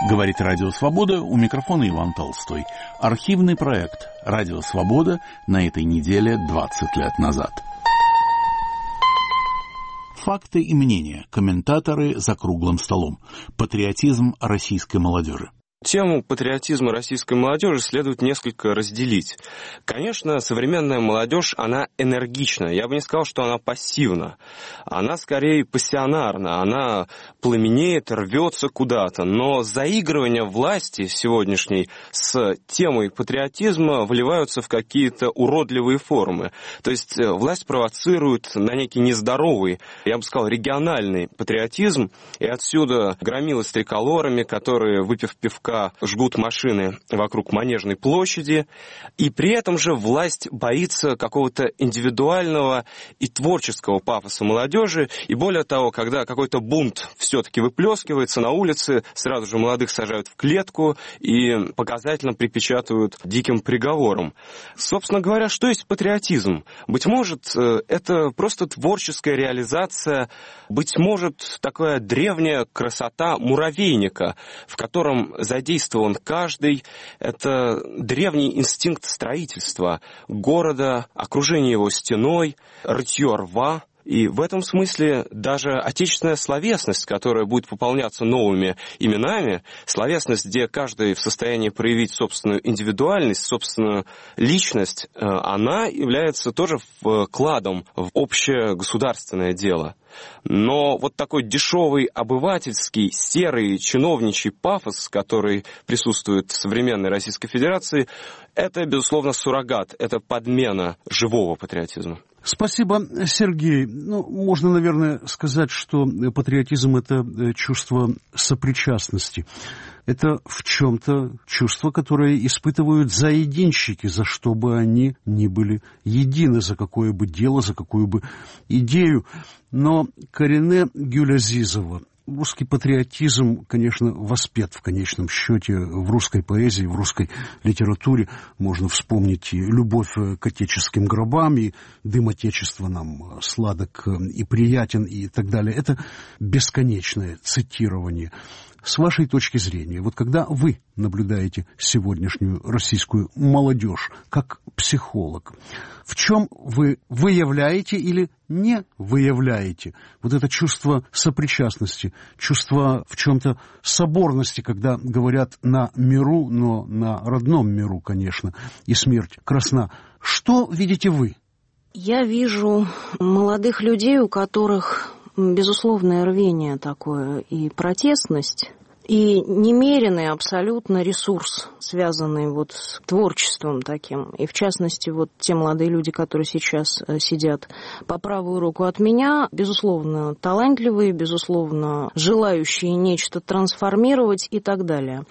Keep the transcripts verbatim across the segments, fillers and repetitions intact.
Говорит Радио Свобода, у микрофона Иван Толстой. Архивный проект Радио Свобода на этой неделе двадцать лет назад. Факты и мнения. Комментаторы за круглым столом. Патриотизм российской молодежи. Тему патриотизма российской молодежи следует несколько разделить. Конечно, современная молодежь, она энергична. Я бы не сказал, что она пассивна. Она скорее пассионарна. Она пламенеет, рвется куда-то. Но заигрывания власти сегодняшней с темой патриотизма вливаются в какие-то уродливые формы. То есть власть провоцирует на некий нездоровый, я бы сказал, региональный патриотизм. И отсюда громилы с триколорами, которые, выпив пивка, жгут машины вокруг Манежной площади, и при этом же власть боится какого-то индивидуального и творческого пафоса молодежи, и более того, когда какой-то бунт все-таки выплескивается на улице, сразу же молодых сажают в клетку и показательно припечатывают диким приговором. Собственно говоря, что есть патриотизм? Быть может, это просто творческая реализация, быть может, такая древняя красота муравейника, в котором задействован каждый. Это древний инстинкт строительства города, окружение его стеной, рытье рва. И в этом смысле даже отечественная словесность, которая будет пополняться новыми именами, словесность, где каждый в состоянии проявить собственную индивидуальность, собственную личность, она является тоже вкладом в общее государственное дело. Но вот такой дешевый, обывательский, серый, чиновничий пафос, который присутствует в современной Российской Федерации, это, безусловно, суррогат, это подмена живого патриотизма. Спасибо, Сергей. Ну, можно, наверное, сказать, что патриотизм – это чувство сопричастности. Это в чем-то чувство, которое испытывают заединщики, за что бы они ни были едины, за какое бы дело, за какую бы идею. Но Карине Гюлязизова, русский патриотизм, конечно, воспет в конечном счете в русской поэзии, в русской литературе. Можно вспомнить и любовь к отеческим гробам, и дым отечества нам сладок и приятен, и так далее. Это бесконечное цитирование. С вашей точки зрения, вот когда вы наблюдаете сегодняшнюю российскую молодежь как психолог, в чем вы выявляете или не выявляете вот это чувство сопричастности, чувство в чем-то соборности, когда говорят на миру, но на родном миру, конечно, и смерть красна. Что видите вы? Я вижу молодых людей, у которых безусловное рвение такое и протестность, и немеренный абсолютно ресурс, связанный вот с творчеством таким. И в частности, вот те молодые люди, которые сейчас сидят по правую руку от меня, безусловно, талантливые, безусловно, желающие нечто трансформировать и так далее.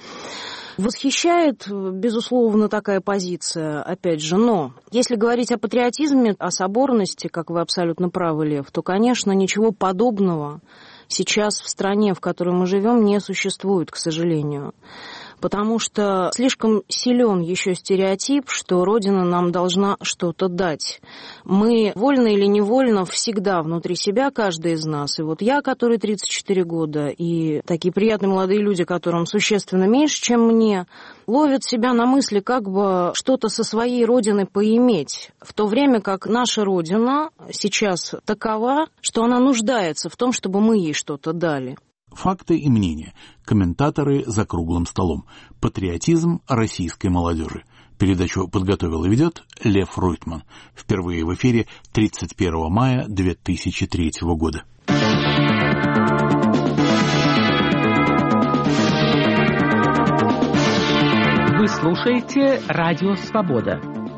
Восхищает, безусловно, такая позиция, опять же, но если говорить о патриотизме, о соборности, как вы абсолютно правы, Лев, то, конечно, ничего подобного сейчас в стране, в которой мы живем, не существует, к сожалению. Потому что слишком силен еще стереотип, что Родина нам должна что-то дать. Мы, вольно или невольно, всегда внутри себя, каждый из нас, и вот я, который тридцать четыре года, и такие приятные молодые люди, которым существенно меньше, чем мне, ловят себя на мысли, как бы что-то со своей Родины поиметь, в то время как наша Родина сейчас такова, что она нуждается в том, чтобы мы ей что-то дали. Факты и мнения. Комментаторы за круглым столом. Патриотизм российской молодежи. Передачу подготовил и ведет Лев Ройтман. Впервые в эфире тридцать первого мая две тысячи третьего года. Вы слушаете Радио Свобода.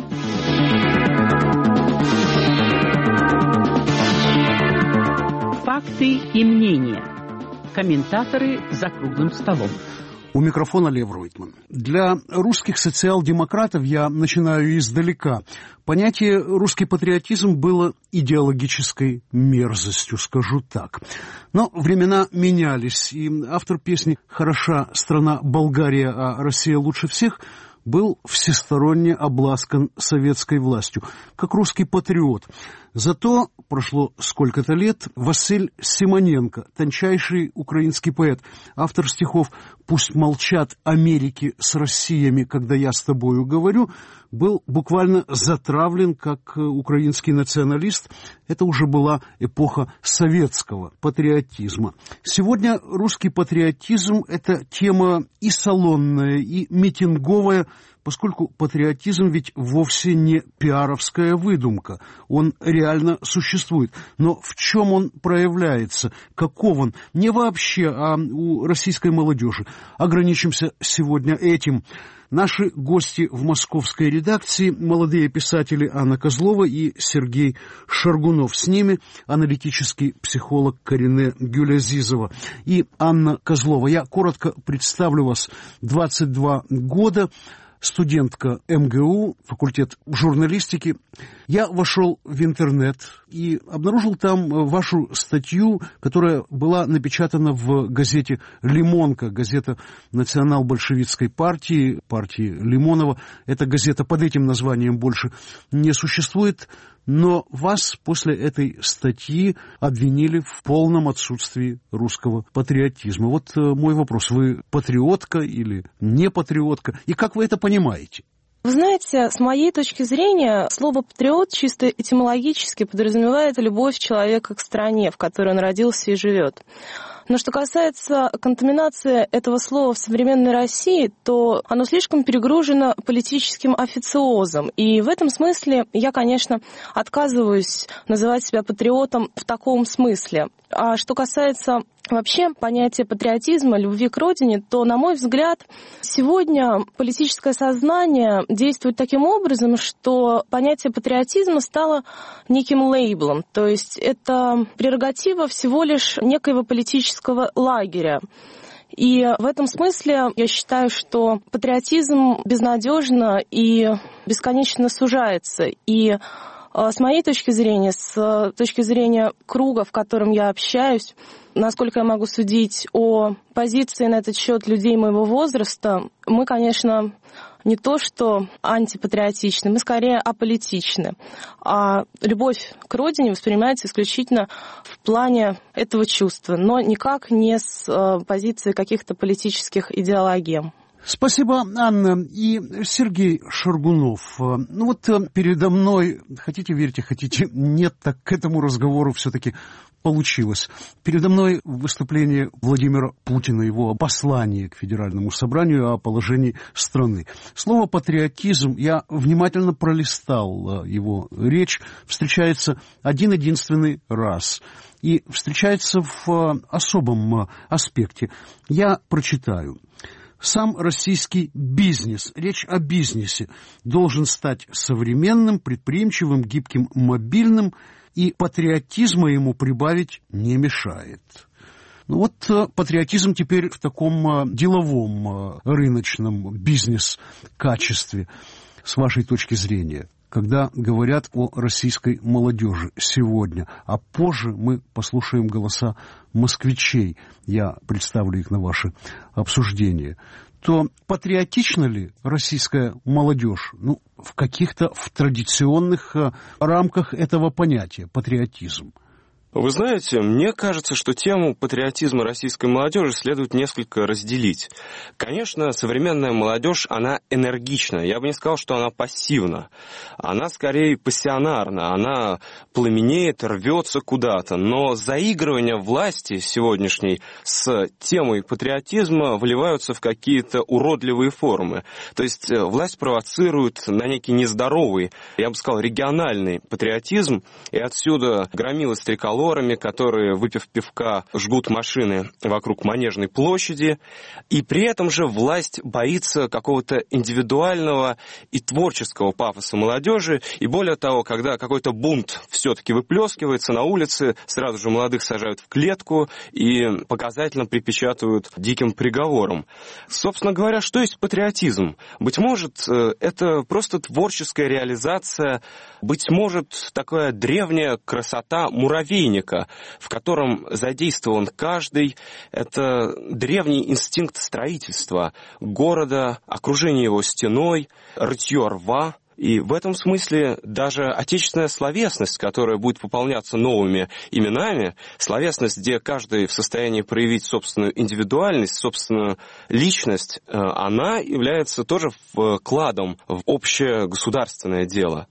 Факты и мнения. Комментаторы за круглым столом. У микрофона Лев Ройтман. Для русских социал-демократов я начинаю издалека. Понятие «русский патриотизм» было идеологической мерзостью, скажу так. Но времена менялись, и автор песни «Хороша страна Болгария, а Россия лучше всех» был всесторонне обласкан советской властью, как русский патриот. Зато прошло сколько-то лет, Василь Симоненко, тончайший украинский поэт, автор стихов «Пусть молчат Америки с Россиями, когда я с тобою говорю», был буквально затравлен как украинский националист. Это уже была эпоха советского патриотизма. Сегодня русский патриотизм – это тема и салонная, и митинговая, поскольку патриотизм ведь вовсе не пиаровская выдумка, он реально существует. Но в чем он проявляется, каков он? Не вообще, а у российской молодежи. Ограничимся сегодня этим. Наши гости в московской редакции – молодые писатели Анна Козлова и Сергей Шаргунов. С ними аналитический психолог Карине Гюлязизова. И Анна Козлова. Я коротко представлю вас. двадцать два года. Студентка эм гэ у, факультет журналистики. Я вошел в интернет и обнаружил там вашу статью, которая была напечатана в газете «Лимонка», газета национал-большевистской партии, партии Лимонова. Эта газета под этим названием больше не существует, но вас после этой статьи обвинили в полном отсутствии русского патриотизма. Вот мой вопрос. Вы патриотка или не патриотка? И как вы это понимаете? Вы знаете, с моей точки зрения, слово «патриот» чисто этимологически подразумевает любовь человека к стране, в которой он родился и живет. Но что касается контаминации этого слова в современной России, то оно слишком перегружено политическим официозом. И в этом смысле я, конечно, отказываюсь называть себя патриотом в таком смысле. А что касается вообще понятия патриотизма, любви к родине, то, на мой взгляд, сегодня политическое сознание действует таким образом, что понятие патриотизма стало неким лейблом. То есть это прерогатива всего лишь некоего политического лагеря. И в этом смысле я считаю, что патриотизм безнадежно и бесконечно сужается. И с моей точки зрения, с точки зрения круга, в котором я общаюсь, насколько я могу судить о позиции на этот счет людей моего возраста, мы, конечно, не то что антипатриотичны, мы скорее аполитичны. А любовь к родине воспринимается исключительно в плане этого чувства, но никак не с позиции каких-то политических идеологем. Спасибо, Анна. И Сергей Шаргунов. Ну вот передо мной, хотите верьте, хотите нет, так к этому разговору все-таки получилось. Передо мной выступление Владимира Путина, его послание к Федеральному собранию о положении страны. Слово «патриотизм», я внимательно пролистал его речь, встречается один-единственный раз. И встречается в особом аспекте. Я прочитаю. Сам российский бизнес, речь о бизнесе, должен стать современным, предприимчивым, гибким, мобильным, и патриотизма ему прибавить не мешает. Ну вот патриотизм теперь в таком деловом, рыночном бизнес-качестве, с вашей точки зрения. Когда говорят о российской молодежи сегодня, а позже мы послушаем голоса москвичей, я представлю их на ваше обсуждение, то патриотична ли российская молодежь? Ну, в каких-то в традиционных рамках этого понятия патриотизм. Вы знаете, мне кажется, что тему патриотизма российской молодежи следует несколько разделить. Конечно, современная молодежь, она энергична. Я бы не сказал, что она пассивна. Она скорее пассионарна. Она пламенеет, рвется куда-то. Но заигрывания власти сегодняшней с темой патриотизма вливаются в какие-то уродливые формы. То есть власть провоцирует на некий нездоровый, я бы сказал, региональный патриотизм. И отсюда громилы с триколорами, которые, выпив пивка, жгут машины вокруг Манежной площади. И при этом же власть боится какого-то индивидуального и творческого пафоса молодежи. И более того, когда какой-то бунт все-таки выплескивается на улице, сразу же молодых сажают в клетку и показательно припечатывают диким приговором. Собственно говоря, что есть патриотизм? Быть может, это просто творческая реализация, быть может, такая древняя красота муравейника. муравейника, в котором задействован каждый. Это древний инстинкт строительства города, окружение его стеной, рытье рва. И в этом смысле даже отечественная словесность, которая будет пополняться новыми именами, словесность, где каждый в состоянии проявить собственную индивидуальность, собственную личность, она является тоже вкладом в общее государственное дело.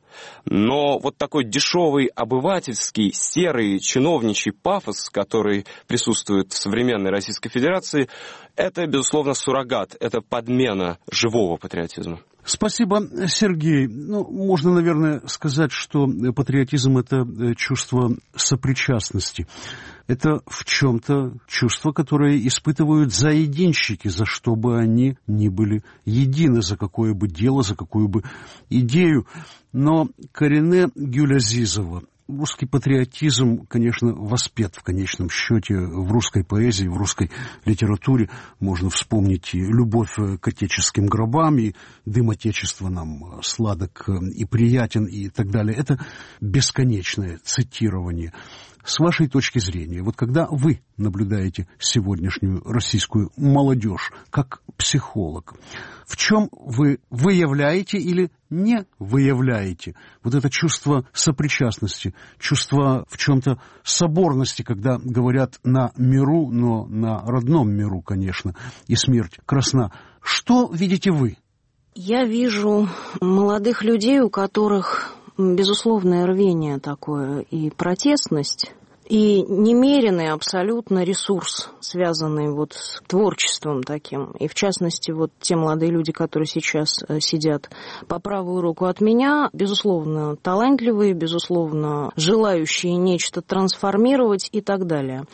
Но вот такой дешевый, обывательский, серый, чиновничий пафос, который присутствует в современной Российской Федерации, это, безусловно, суррогат, это подмена живого патриотизма. Спасибо, Сергей. Ну, можно, наверное, сказать, что патриотизм – это чувство сопричастности. Это в чем-то чувство, которое испытывают заединщики, за что бы они ни были едины, за какое бы дело, за какую бы идею. Но Карине Гюлязизова, русский патриотизм, конечно, воспет в конечном счете в русской поэзии, в русской литературе. Можно вспомнить и любовь к отеческим гробам, и дым отечества нам сладок и приятен, и так далее. Это бесконечное цитирование. С вашей точки зрения, вот когда вы наблюдаете сегодняшнюю российскую молодежь как психолог, в чем вы выявляете или не выявляете вот это чувство сопричастности, чувство в чем-то соборности, когда говорят на миру, но на родном миру, конечно, и смерть красна. Что видите вы? Я вижу молодых людей, у которых безусловное рвение такое и протестность, и немеренный абсолютно ресурс, связанный вот с творчеством таким. И в частности, вот те молодые люди, которые сейчас сидят по правую руку от меня, безусловно, талантливые, безусловно, желающие нечто трансформировать и так далее.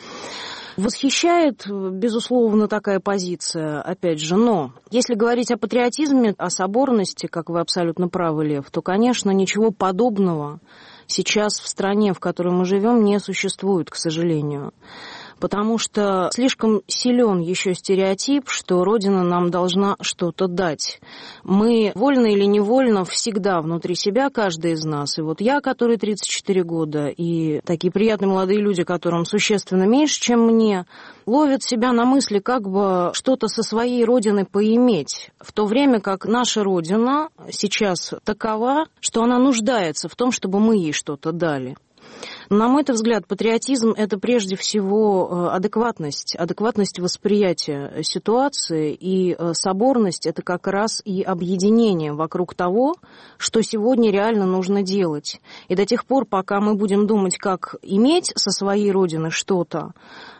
Восхищает, безусловно, такая позиция, опять же, но если говорить о патриотизме, о соборности, как вы абсолютно правы, Лев, то, конечно, ничего подобного сейчас в стране, в которой мы живем, не существует, к сожалению. Потому что слишком силен еще стереотип, что Родина нам должна что-то дать. Мы, вольно или невольно, всегда внутри себя, каждый из нас, и вот я, который тридцать четыре года, и такие приятные молодые люди, которым существенно меньше, чем мне, ловят себя на мысли, как бы что-то со своей Родины поиметь, в то время как наша Родина сейчас такова, что она нуждается в том, чтобы мы ей что-то дали. На мой взгляд, патриотизм – это прежде всего адекватность, адекватность восприятия ситуации, и соборность – это как раз и объединение вокруг того, что сегодня реально нужно делать. И до тех пор, пока мы будем думать, как иметь со своей Родины что-то,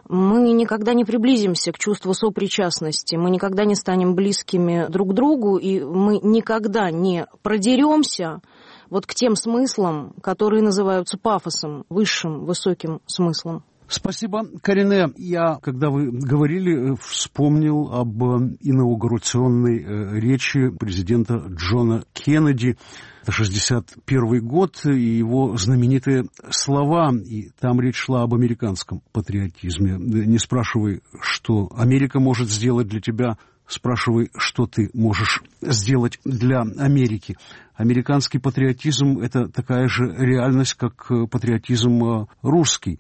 мы никогда не приблизимся к чувству сопричастности, мы никогда не станем близкими друг к другу, и мы никогда не продеремся вот к тем смыслам, которые называются пафосом, высшим, высоким смыслом. Спасибо, Карине. Я, когда вы говорили, вспомнил об инаугурационной речи президента Джона Кеннеди. Это шестьдесят первый год, и его знаменитые слова. И там речь шла об американском патриотизме. Не спрашивай, что Америка может сделать для тебя, спрашивай, что ты можешь сделать для Америки. Американский патриотизм – это такая же реальность, как патриотизм русский.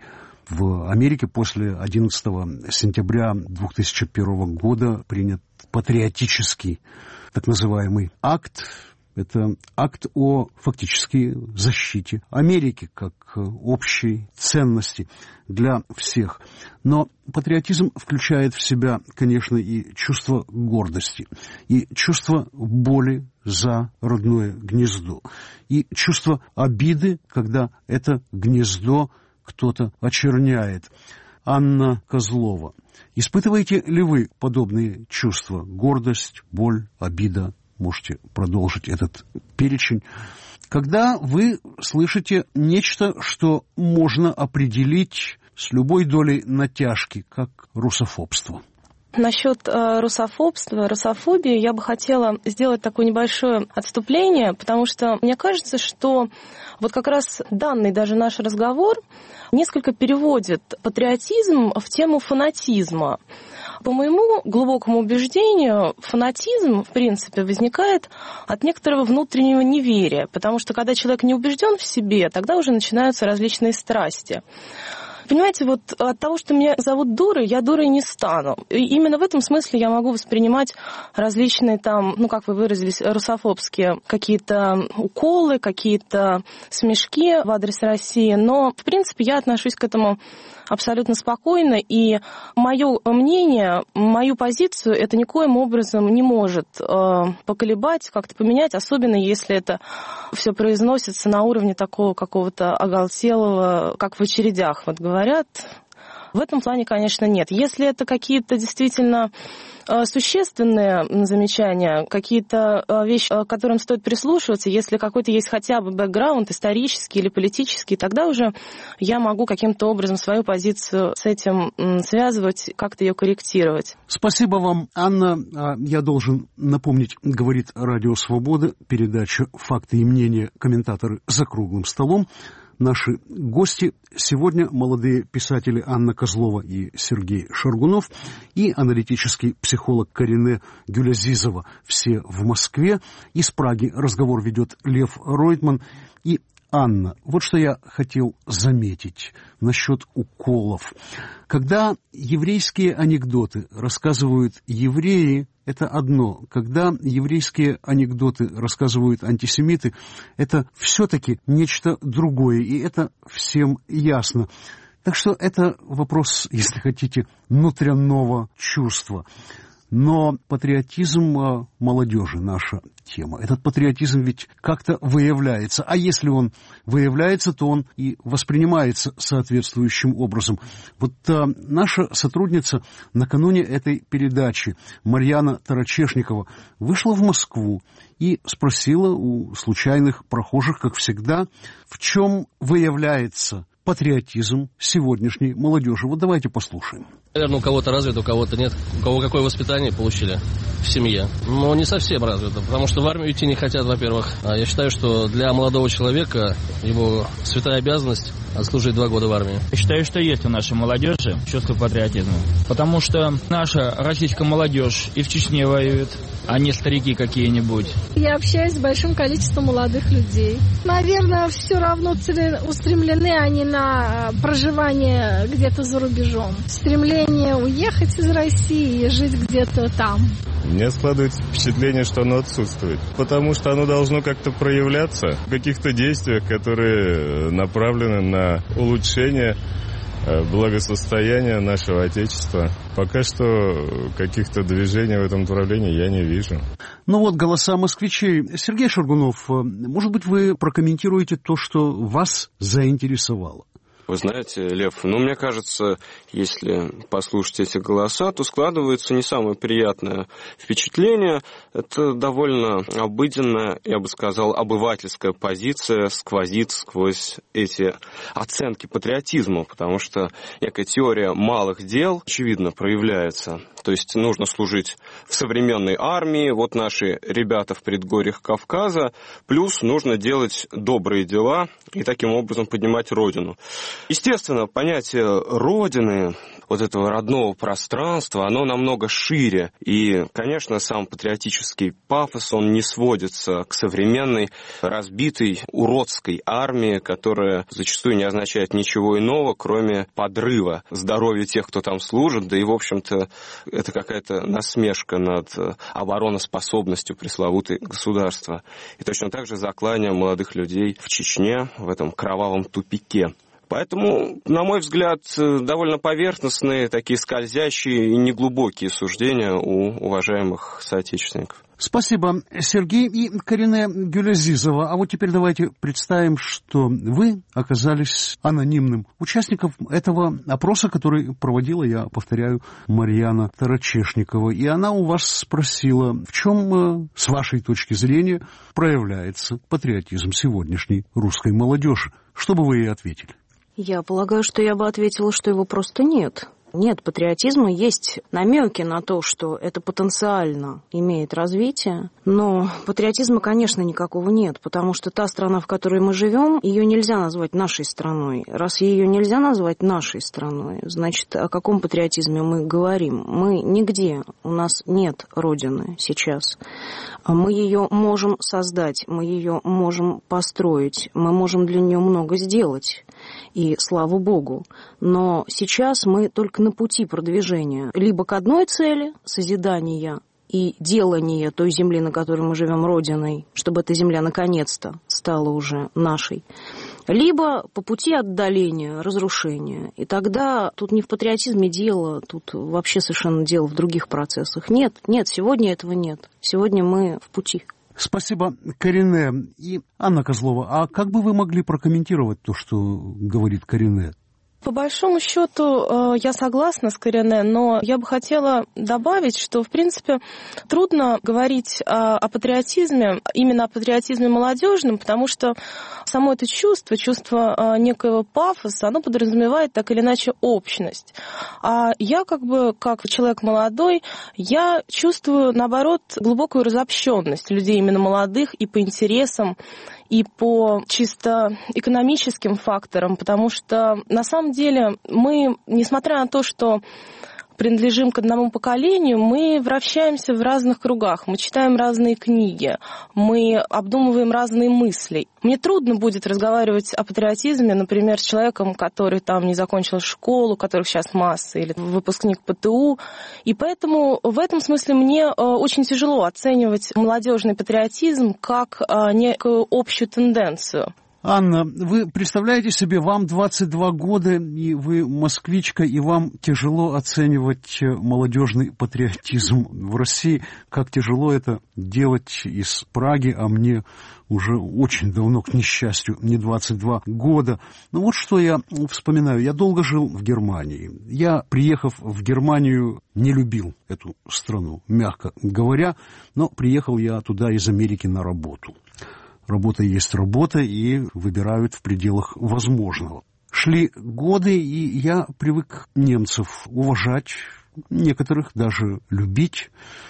В Америке после одиннадцатого сентября две тысячи первого года принят патриотический так называемый акт. Это акт о фактически защите Америки как общей ценности для всех. Но патриотизм включает в себя, конечно, и чувство гордости, и чувство боли за родное гнездо, и чувство обиды, когда это гнездо кто-то очерняет. Анна Козлова. Испытываете ли вы подобные чувства? Гордость, боль, обида? Можете продолжить этот перечень. Когда вы слышите нечто, что можно определить с любой долей натяжки, как русофобство. Насчет э, русофобства, русофобии я бы хотела сделать такое небольшое отступление, потому что мне кажется, что вот как раз данный даже наш разговор несколько переводит патриотизм в тему фанатизма. По моему глубокому убеждению, фанатизм, в принципе, возникает от некоторого внутреннего неверия, потому что когда человек не убежден в себе, тогда уже начинаются различные страсти. Понимаете, вот от того, что меня зовут дурой, я дурой не стану. И именно в этом смысле я могу воспринимать различные там, ну, как вы выразились, русофобские какие-то уколы, какие-то смешки в адрес России. Но, в принципе, я отношусь к этому абсолютно спокойно, и мое мнение, мою позицию это никоим образом не может э, поколебать, как-то поменять, особенно если это все произносится на уровне такого какого-то оголтелого, как в очередях вот говорят. В этом плане, конечно, нет. Если это какие-то действительно существенные замечания, какие-то вещи, к которым стоит прислушиваться, если какой-то есть хотя бы бэкграунд исторический или политический, тогда уже я могу каким-то образом свою позицию с этим связывать, как-то ее корректировать. Спасибо вам, Анна. Я должен напомнить, говорит Радио Свобода, передача «Факты и мнения. Комментаторы за круглым столом». Наши гости сегодня молодые писатели Анна Козлова и Сергей Шаргунов и аналитический психолог Карине Гюлязизова. Все в Москве. Из Праги разговор ведет Лев Ройтман. И Анна, вот что я хотел заметить насчет уколов. Когда еврейские анекдоты рассказывают евреи, это одно. Когда еврейские анекдоты рассказывают антисемиты, это все-таки нечто другое, и это всем ясно. Так что это вопрос, если хотите, внутреннего чувства. Но патриотизм молодежи — наша тема. Этот патриотизм ведь как-то выявляется. А если он выявляется, то он и воспринимается соответствующим образом. Вот а, наша сотрудница накануне этой передачи, Марьяна Тарачешникова, вышла в Москву и спросила у случайных прохожих, как всегда, в чем выявляется патриотизм сегодняшней молодежи. Вот давайте послушаем. Наверное, у кого-то развито, у кого-то нет. У кого какое воспитание получили в семье. Но не совсем развито, потому что в армию идти не хотят, во-первых. А я считаю, что для молодого человека его святая обязанность отслужить два года в армии. Я считаю, что есть у нашей молодежи чувство патриотизма. Потому что наша российская молодежь и в Чечне воюет, а не старики какие-нибудь. Я общаюсь с большим количеством молодых людей. Наверное, все равно целеустремлены они на проживание где-то за рубежом. Стремление уехать из России и жить где-то там. У меня складывается впечатление, что оно отсутствует. Потому что оно должно как-то проявляться в каких-то действиях, которые направлены на улучшение благосостояния нашего Отечества. Пока что каких-то движений в этом направлении я не вижу. Ну вот голоса москвичей. Сергей Шаргунов, может быть, вы прокомментируете то, что вас заинтересовало? Вы знаете, Лев, ну, мне кажется, если послушать эти голоса, то складывается не самое приятное впечатление. Это довольно обыденная, я бы сказал, обывательская позиция сквозит сквозь эти оценки патриотизма, потому что некая теория малых дел, очевидно, проявляется. То есть нужно служить в современной армии, вот наши ребята в предгорьях Кавказа, плюс нужно делать добрые дела и таким образом поднимать Родину. Естественно, понятие Родины, вот этого родного пространства, оно намного шире. И, конечно, сам патриотический пафос, он не сводится к современной разбитой уродской армии, которая зачастую не означает ничего иного, кроме подрыва здоровья тех, кто там служит. Да и, в общем-то, это какая-то насмешка над обороноспособностью пресловутой государства. И точно так же заклание молодых людей в Чечне, в этом кровавом тупике. Поэтому, на мой взгляд, довольно поверхностные, такие скользящие и неглубокие суждения у уважаемых соотечественников. Спасибо, Сергей и Карине Гюлязизова. А вот теперь давайте представим, что вы оказались анонимным участником этого опроса, который проводила, я повторяю, Марьяна Тарачешникова. И она у вас спросила, в чем, с вашей точки зрения, проявляется патриотизм сегодняшней русской молодежи. Что бы вы ей ответили? Я полагаю, что я бы ответила, что его просто нет. Нет патриотизма, есть намеки на то, что это потенциально имеет развитие, но патриотизма, конечно, никакого нет, потому что та страна, в которой мы живем, ее нельзя назвать нашей страной. Раз ее нельзя назвать нашей страной, значит, о каком патриотизме мы говорим? Мы нигде, у нас нет Родины сейчас. Мы ее можем создать, мы ее можем построить, мы можем для нее много сделать. и слава богу. Но сейчас мы только на пути продвижения либо к одной цели – созидания и делания той земли, на которой мы живем, родиной, чтобы эта земля наконец-то стала уже нашей, либо по пути отдаления, разрушения. И тогда тут не в патриотизме дело, тут вообще совершенно дело в других процессах. Нет, нет, сегодня этого нет. Сегодня мы в пути. Спасибо, Карине. И Анна Козлова, а как бы вы могли прокомментировать то, что говорит Карине? По большому счету я согласна с Карине, но я бы хотела добавить, что, в принципе, трудно говорить о, о патриотизме, именно о патриотизме молодежном, потому что само это чувство, чувство некоего пафоса, оно подразумевает так или иначе общность. А я как бы, как человек молодой, я чувствую, наоборот, глубокую разобщенность людей именно молодых и по интересам, и по чисто экономическим факторам, потому что на самом деле мы, несмотря на то, что принадлежим к одному поколению, мы вращаемся в разных кругах, мы читаем разные книги, мы обдумываем разные мысли. Мне трудно будет разговаривать о патриотизме, например, с человеком, который там не закончил школу, которых сейчас масса, или выпускник ПТУ. И поэтому в этом смысле мне очень тяжело оценивать молодежный патриотизм как некую общую тенденцию. Анна, вы представляете себе, вам двадцать два года, и вы москвичка, и вам тяжело оценивать молодежный патриотизм в России. Как тяжело это делать из Праги, а мне уже очень давно, к несчастью, не двадцать два года. Ну вот что я вспоминаю. Я долго жил в Германии. Я, приехав в Германию, не любил эту страну, мягко говоря, но приехал я туда из Америки на работу. Работа есть работа, и выбирают в пределах возможного. Шли годы, и я привык немцев уважать, некоторых даже любить,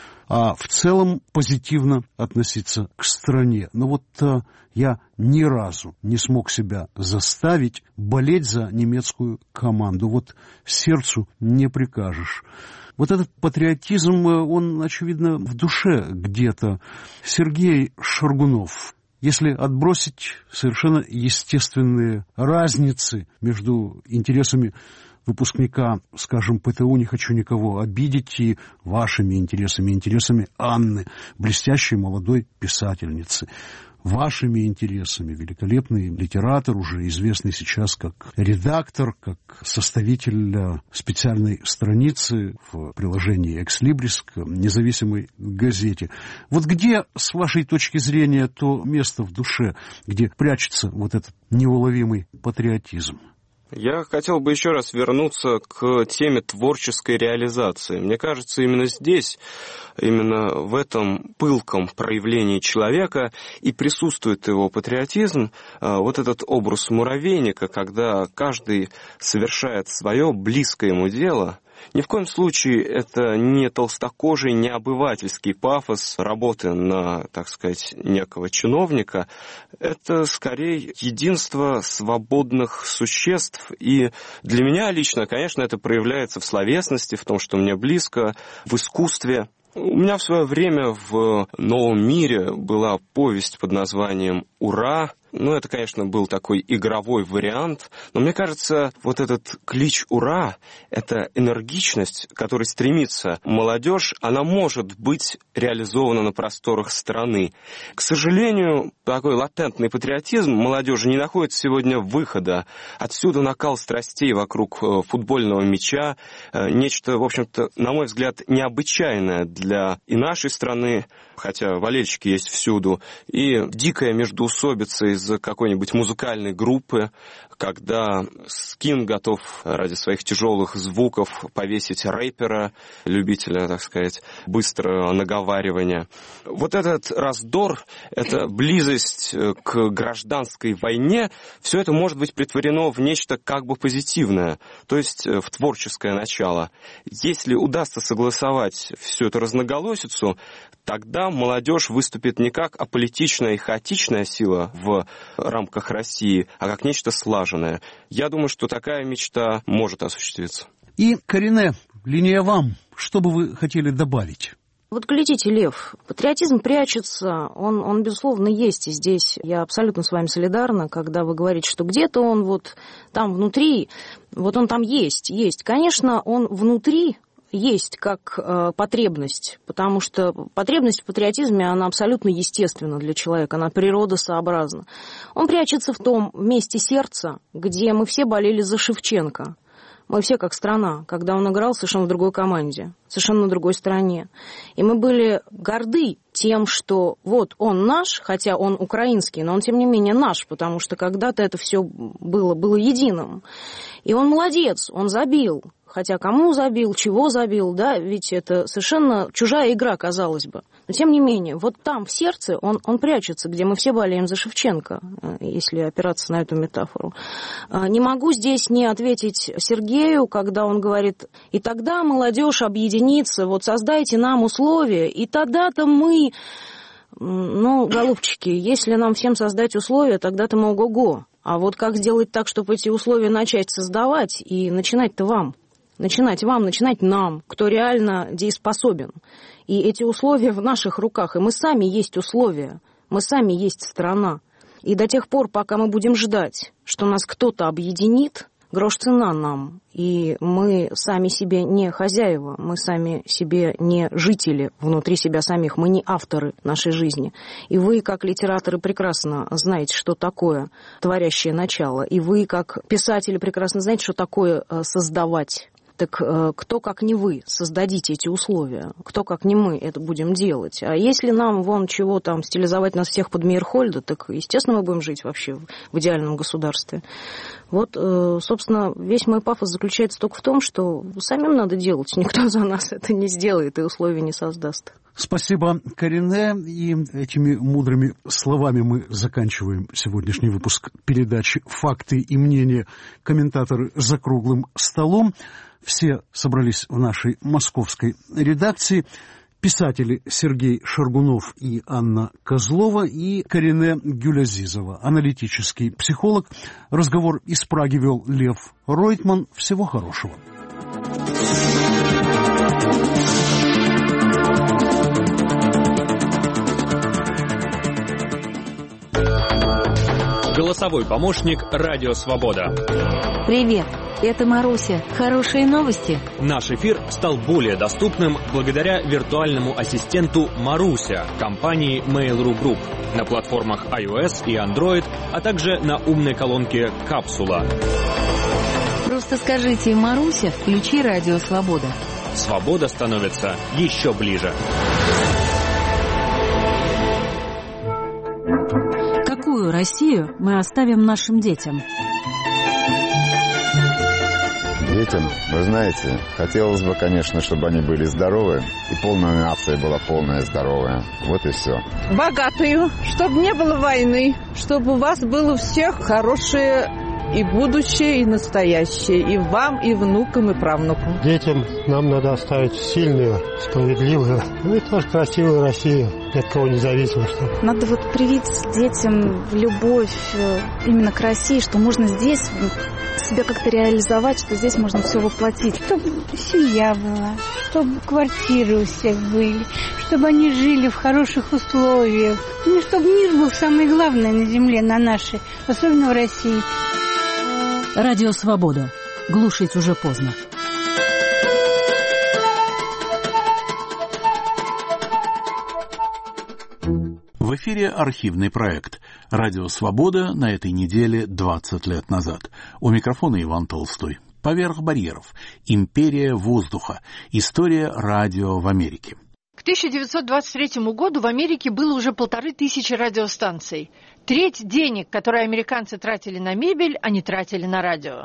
а в целом позитивно относиться к стране. Но вот а, я ни разу не смог себя заставить болеть за немецкую команду. Вот сердцу не прикажешь. Вот этот патриотизм, он, очевидно, в душе где-то. Сергей Шаргунов. Если отбросить совершенно естественные разницы между интересами выпускника, скажем, ПТУ, не хочу никого обидеть, и вашими интересами, интересами Анны, блестящей молодой писательницы, вашими интересами, великолепный литератор, уже известный сейчас как редактор, как составитель специальной страницы в приложении «Экслибрис» к независимой газете. Вот где, с вашей точки зрения, то место в душе, где прячется вот этот неуловимый патриотизм? Я хотел бы еще раз вернуться к теме творческой реализации. Мне кажется, именно здесь, именно в этом пылком проявлении человека и присутствует его патриотизм, вот этот образ муравейника, когда каждый совершает свое близкое ему дело. Ни в коем случае это не толстокожий, не обывательский пафос работы на, так сказать, некого чиновника. Это скорее единство свободных существ. И для меня лично, конечно, это проявляется в словесности, в том, что мне близко, в искусстве. У меня в свое время в «Новом мире» была повесть под названием «Ура». Ну, это, конечно, был такой игровой вариант, но мне кажется, вот этот клич «Ура» — это энергичность, к которой стремится молодежь, она может быть реализована на просторах страны. К сожалению, такой латентный патриотизм молодежи не находит сегодня выхода. Отсюда накал страстей вокруг футбольного мяча, нечто, в общем-то, на мой взгляд, необычайное для и нашей страны, хотя болельщики есть всюду, и дикая междоусобица из какой-нибудь музыкальной группы, когда Скин готов ради своих тяжелых звуков повесить рэпера, любителя, так сказать, быстрого наговаривания. Вот этот раздор, эта близость к гражданской войне, все это может быть претворено в нечто как бы позитивное, то есть в творческое начало. Если удастся согласовать всю эту разноголосицу, тогда молодежь выступит не как аполитичная и хаотичная сила в рамках России, а как нечто слаженное. Я думаю, что такая мечта может осуществиться. И, Карине, линия вам. Что бы вы хотели добавить? Вот глядите, Лев, патриотизм прячется, он, он, безусловно, есть. И здесь я абсолютно с вами солидарна, когда вы говорите, что где-то он вот там внутри, вот он там есть, есть. Конечно, он внутри есть как э, потребность, потому что потребность в патриотизме, она абсолютно естественна для человека, она природосообразна. Он прячется в том месте сердца, где мы все болели за Шевченко. Мы все как страна, когда он играл совершенно в другой команде, совершенно на другой стороне. И мы были горды тем, что вот он наш, хотя он украинский, но он тем не менее наш, потому что когда-то это все было, было единым. И он молодец, он забил. Хотя кому забил, чего забил, да, ведь это совершенно чужая игра, казалось бы. Но тем не менее, вот там, в сердце, он, он прячется, где мы все болеем за Шевченко, если опираться на эту метафору. Не могу здесь не ответить Сергею, когда он говорит, и тогда молодежь объединится, вот создайте нам условия, и тогда-то мы... Ну, голубчики, если нам всем создать условия, тогда-то мы ого-го. А вот как сделать так, чтобы эти условия начать создавать, и начинать-то вам? Начинать вам, начинать нам, кто реально дееспособен. И эти условия в наших руках. И мы сами есть условия. Мы сами есть страна. И до тех пор, пока мы будем ждать, что нас кто-то объединит, грош цена нам. И мы сами себе не хозяева, мы сами себе не жители внутри себя самих, мы не авторы нашей жизни. И вы, как литераторы, прекрасно знаете, что такое творящее начало. И вы, как писатели, прекрасно знаете, что такое создавать. Так кто, как не вы, создадите эти условия? Кто, как не мы, это будем делать? А если нам вон чего там стилизовать нас всех под Мейерхольда, так, естественно, мы будем жить вообще в идеальном государстве. Вот, собственно, весь мой пафос заключается только в том, что самим надо делать. Никто за нас это не сделает и условия не создаст. Спасибо, Карине. И этими мудрыми словами мы заканчиваем сегодняшний выпуск передачи «Факты и мнения. Комментаторы за круглым столом». Все собрались в нашей московской редакции. Писатели Сергей Шаргунов и Анна Козлова и Карине Гюлязизова, аналитический психолог. Разговор из Праги вел Лев Ройтман. Всего хорошего. Голосовой помощник «Радио Свобода». Привет, это Маруся. Хорошие новости. Наш эфир стал более доступным благодаря виртуальному ассистенту Маруся компании Mail.ru Group на платформах iOS и Android, а также на умной колонке «Капсула». Просто скажите «Маруся, включи «Радио Свобода». Свобода становится еще ближе. Какую Россию мы оставим нашим детям? Детям, вы знаете, хотелось бы, конечно, чтобы они были здоровы, и полная нация была полная здоровая. Вот и все. Богатую, чтобы не было войны, чтобы у вас было у всех хорошее и будущее, и настоящее, и вам, и внукам, и правнукам. Детям нам надо оставить сильную, справедливую, ну и тоже красивую Россию, ни от кого независимо. Что... Надо вот привить детям любовь именно к России, что можно здесь себя как-то реализовать, что здесь можно все воплотить. Чтобы семья была, чтобы квартиры у всех были, чтобы они жили в хороших условиях. Ну, чтобы мир был самое главное на земле, на нашей, особенно в России. Радио Свобода. Глушить уже поздно. В эфире архивный проект «Радио Свобода» на этой неделе двадцать лет назад. У микрофона Иван Толстой. Поверх барьеров. Империя воздуха. История радио в Америке. К тысяча девятьсот двадцать третьему году в Америке было уже полторы тысячи радиостанций. Треть денег, которые американцы тратили на мебель, они тратили на радио.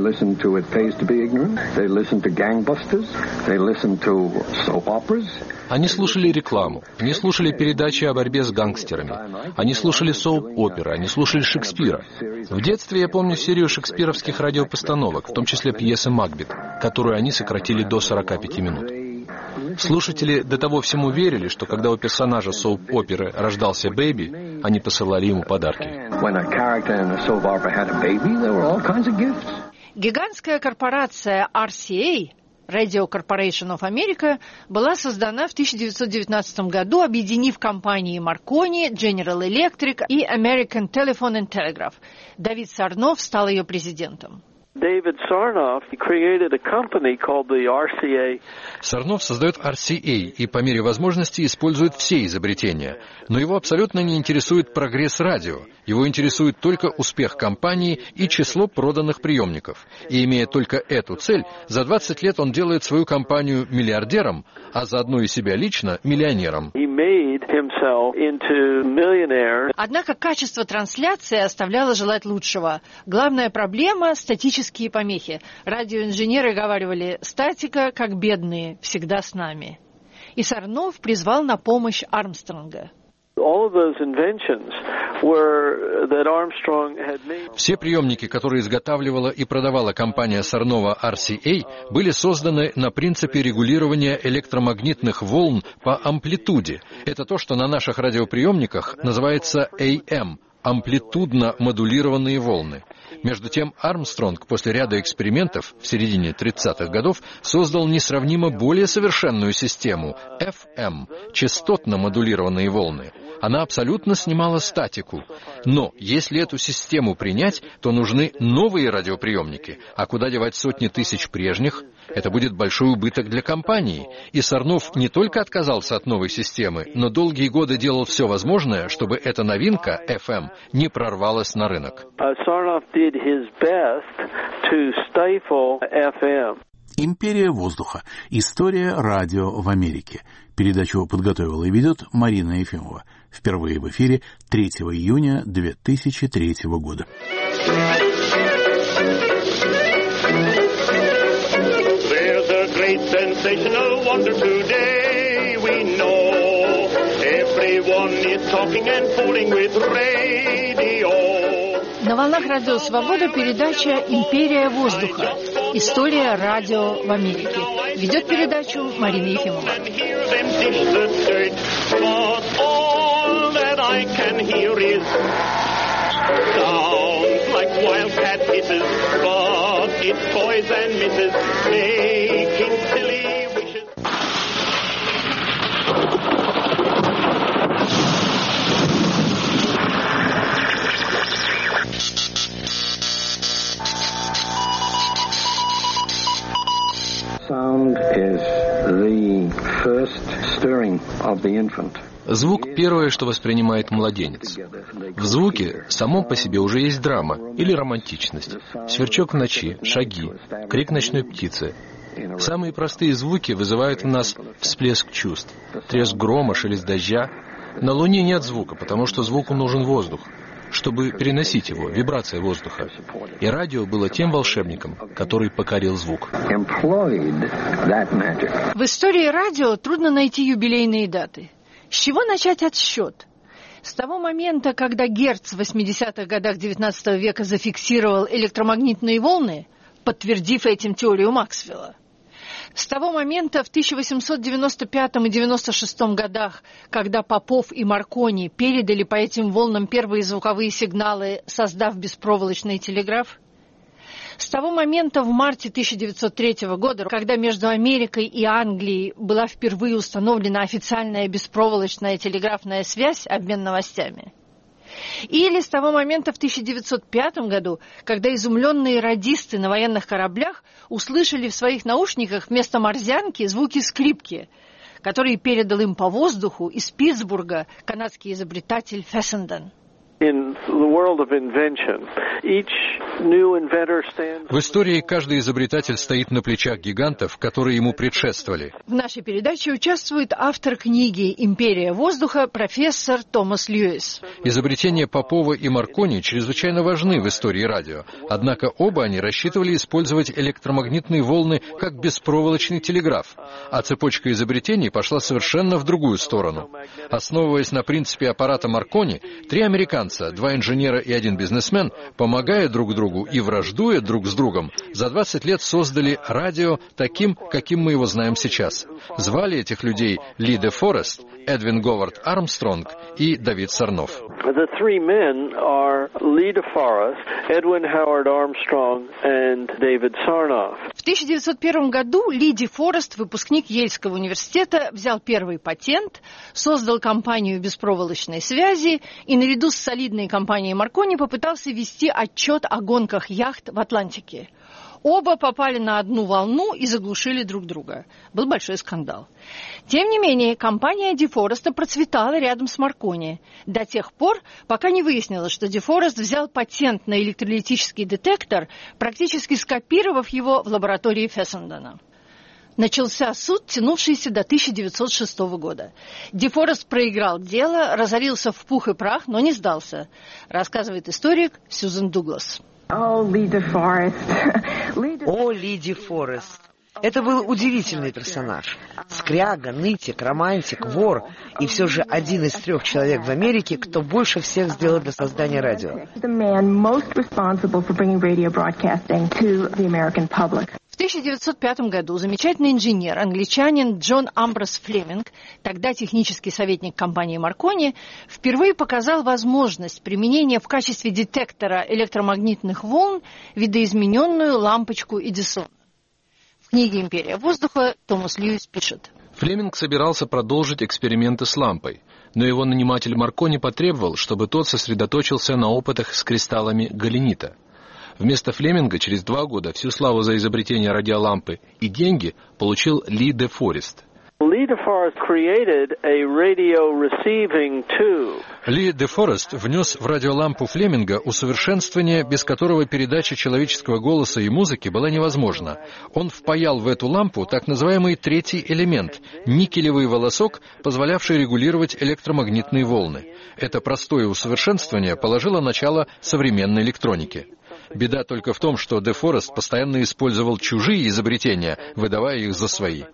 Они слушали рекламу, они слушали передачи о борьбе с гангстерами, они слушали соуп-оперы, они слушали Шекспира. В детстве я помню серию шекспировских радиопостановок, в том числе пьесы «Макбет», которую они сократили до сорока пяти минут. Слушатели до того всему верили, что когда у персонажа соуп-оперы рождался бэйби, они посылали ему подарки. Гигантская корпорация ар си эй Radio Corporation of America была создана в тысяча девятьсот девятнадцатом году, объединив компании Marconi, General Electric и American Telephone and Telegraph. Давид Сарноф стал ее президентом. David Sarnoff created a company called the ар си эй. Сарноф создает ар си эй и по мере возможности использует все изобретения. Но его абсолютно не интересует прогресс радио. Его интересует только успех компании и число проданных приемников. И имея только эту цель, за двадцать лет он делает свою компанию миллиардером, а заодно и себя лично миллионером. Однако качество трансляции оставляло желать лучшего. Главная проблема — статические помехи. Радиоинженеры говаривали: «Статика, как бедные, всегда с нами». И Сарноф призвал на помощь Армстронга. Все приемники, которые изготавливала и продавала компания Сарнова ар си эй, были созданы на принципе регулирования электромагнитных волн по амплитуде. Это то, что на наших радиоприемниках называется эй эм – амплитудно-модулированные волны. Между тем, Армстронг после ряда экспериментов в середине тридцатых годов создал несравнимо более совершенную систему – эф эм – частотно-модулированные волны. Она абсолютно снимала статику. Но если эту систему принять, то нужны новые радиоприемники. А куда девать сотни тысяч прежних? Это будет большой убыток для компании. И Сарноф не только отказался от новой системы, но долгие годы делал все возможное, чтобы эта новинка, эф эм, не прорвалась на рынок. «Империя воздуха. История радио в Америке». Передачу подготовила и ведет Марина Ефимова. Впервые в эфире третьего июня две тысячи третьего года. There's a great sensational wonder today, we know. Everyone is talking and fooling with radio. На волнах Радио Свобода передача «Империя воздуха. История радио в Америке». Ведет передачу Марина Ефимова. Sound is the first stirring of the infant. Звук — первое, что воспринимает младенец. В звуке самом по себе уже есть драма или романтичность. Сверчок в ночи, шаги, крик ночной птицы. Самые простые звуки вызывают в нас всплеск чувств. Треск грома, шелест дождя. На Луне нет звука, потому что звуку нужен воздух, чтобы переносить его, вибрация воздуха. И радио было тем волшебником, который покорил звук. В истории радио трудно найти юбилейные даты. С чего начать отсчет? С того момента, когда Герц в восьмидесятых годах девятнадцатого века зафиксировал электромагнитные волны, подтвердив этим теорию Максвелла. С того момента в тысяча восемьсот девяносто пятом и девяносто шестом годах, когда Попов и Маркони передали по этим волнам первые звуковые сигналы, создав беспроволочный телеграф. С того момента в марте тысяча девятьсот третьего года, когда между Америкой и Англией была впервые установлена официальная беспроволочная телеграфная связь, обмен новостями. Или с того момента в тысяча девятьсот пятом году, когда изумленные радисты на военных кораблях услышали в своих наушниках вместо морзянки звуки скрипки, которые передал им по воздуху из Питтсбурга канадский изобретатель Фессенден. В истории каждый изобретатель стоит на плечах гигантов, которые ему предшествовали. В нашей передаче участвует автор книги «Империя воздуха» профессор Томас Льюис. Изобретения Попова и Маркони чрезвычайно важны в истории радио. Однако оба они рассчитывали использовать электромагнитные волны как беспроволочный телеграф. А цепочка изобретений пошла совершенно в другую сторону. Основываясь на принципе аппарата Маркони, три американца, два инженера и один бизнесмен, помогая друг другу и враждуя друг с другом, за двадцать лет создали радио таким, каким мы его знаем сейчас. Звали этих людей Ли де Форест, Эдвин Говард Армстронг и Давид Сарноф. В В тысяча девятьсот первом году Ли Де Форест, выпускник Ельского университета, взял первый патент, создал компанию беспроволочной связи и наряду с солидной компанией Маркони попытался вести отчет о гонках яхт в Атлантике. Оба попали на одну волну и заглушили друг друга. Был большой скандал. Тем не менее, компания Де Фореста процветала рядом с Маркони до тех пор, пока не выяснилось, что Де Форест взял патент на электролитический детектор, практически скопировав его в лаборатории Фессендена. Начался суд, тянувшийся до тысяча девятьсот шестого года. Де Форест проиграл дело, разорился в пух и прах, но не сдался, рассказывает историк Сьюзен Дуглас. О, Ли Де Форест. Это был удивительный персонаж. Скряга, нытик, романтик, вор. И все же один из трех человек в Америке, кто больше всех сделал для создания радио. В тысяча девятьсот пятом году замечательный инженер, англичанин Джон Амброс Флеминг, тогда технический советник компании Маркони, впервые показал возможность применения в качестве детектора электромагнитных волн видоизмененную лампочку Эдисона. В книге «Империя воздуха» Томас Льюис пишет. Флеминг собирался продолжить эксперименты с лампой, но его наниматель Маркони потребовал, чтобы тот сосредоточился на опытах с кристаллами галенита. Вместо Флеминга через два года всю славу за изобретение радиолампы и деньги получил Ли Де Форест. Ли Де Форест created a radio receiving tube. Ли Де Форест внес в радиолампу Флеминга усовершенствование, без которого передача человеческого голоса и музыки была невозможна. Он впаял в эту лампу так называемый третий элемент – никелевый волосок, позволявший регулировать электромагнитные волны. Это простое усовершенствование положило начало современной электронике. Беда только в том, что Де Форест постоянно использовал чужие изобретения, выдавая их за свои.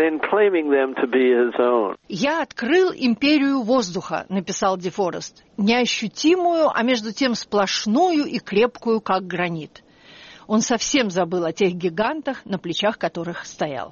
«Я открыл империю воздуха», — написал Де Форест. «Неощутимую, а между тем сплошную и крепкую, как гранит». Он совсем забыл о тех гигантах, на плечах которых стоял.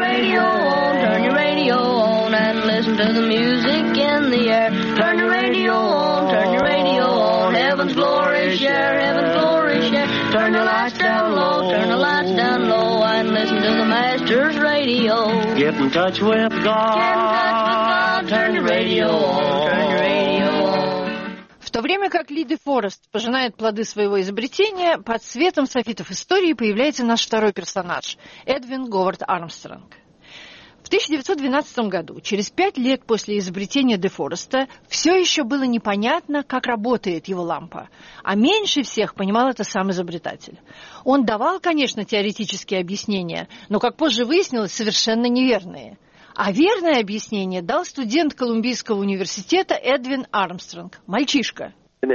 Turn the lights down low, turn the lights down low, and listen to the master's radio. Get in touch with God, turn the radio on, turn the radio on. В то время как Ли Де Форест пожинает плоды своего изобретения, под светом софитов истории появляется наш второй персонаж – Эдвин Говард Армстронг. В тысяча девятьсот двенадцатом году, через пять лет после изобретения Де Фореста, все еще было непонятно, как работает его лампа. А меньше всех понимал это сам изобретатель. Он давал, конечно, теоретические объяснения, но, как позже выяснилось, совершенно неверные. А верное объяснение дал студент Колумбийского университета Эдвин Армстронг, мальчишка.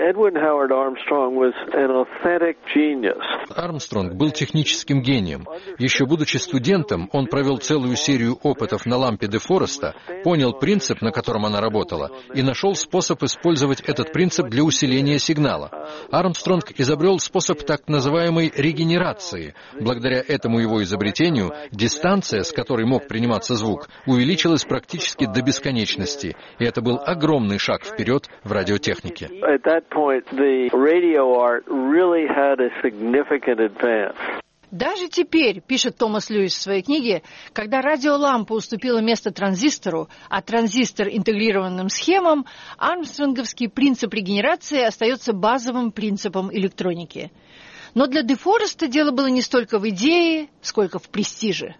Армстронг был техническим гением. Еще будучи студентом, он провел целую серию опытов на лампе Де Фореста, понял принцип, на котором она работала, и нашел способ использовать этот принцип для усиления сигнала. Армстронг изобрел способ так называемой регенерации. Благодаря этому его изобретению дистанция, с которой мог приниматься звук, увеличилась практически до бесконечности, и это был огромный шаг вперед в радиотехнике. Даже теперь, пишет Томас Льюис в своей книге, когда радиолампа уступила место транзистору, а транзистор интегрированным схемам, армстронговский принцип регенерации остается базовым принципом электроники. Но для Де Фореста дело было не столько в идее, сколько в престиже.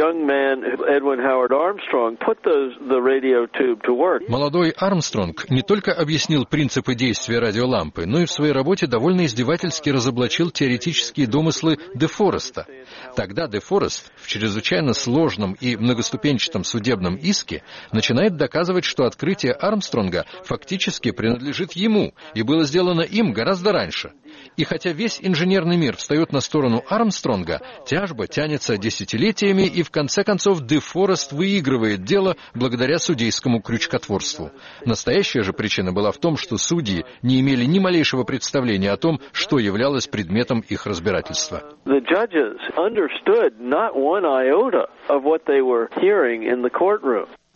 Молодой Армстронг не только объяснил принципы действия радиолампы, но и в своей работе довольно издевательски разоблачил теоретические домыслы Де Фореста. Тогда Де Форест в чрезвычайно сложном и многоступенчатом судебном иске начинает доказывать, что открытие Армстронга фактически принадлежит ему и было сделано им гораздо раньше. И хотя весь инженерный мир встает на сторону Армстронга, тяжба тянется десятилетиями, и в конце концов Де Форест выигрывает дело благодаря судейскому крючкотворству. Настоящая же причина была в том, что судьи не имели ни малейшего представления о том, что являлось предметом их разбирательства.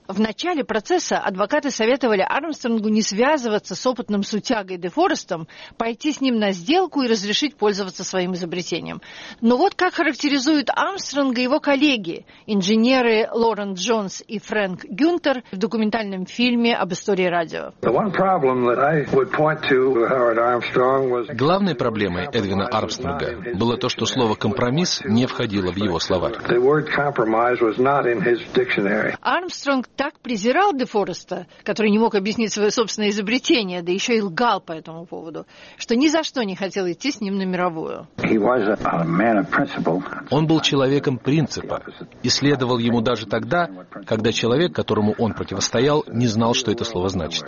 В начале процесса адвокаты советовали Армстронгу не связываться с опытным сутягой Де Форестом, пойти с ним на сделку и разрешить пользоваться своим изобретением. Но вот как характеризуют Армстронга его коллеги, инженеры Лоренс Джонс и Фрэнк Гюнтер в документальном фильме об истории радио. Главной проблемой Эдвина Армстронга было то, что слово «компромисс» не входило в его словарь. Армстронг так презирал Де Фореста, который не мог объяснить свое собственное изобретение, да еще и лгал по этому поводу, что ни за что не хотел идти с ним на мировую. Он был человеком принципа и следовал ему даже тогда, когда человек, которому он противостоял, не знал, что это слово значит.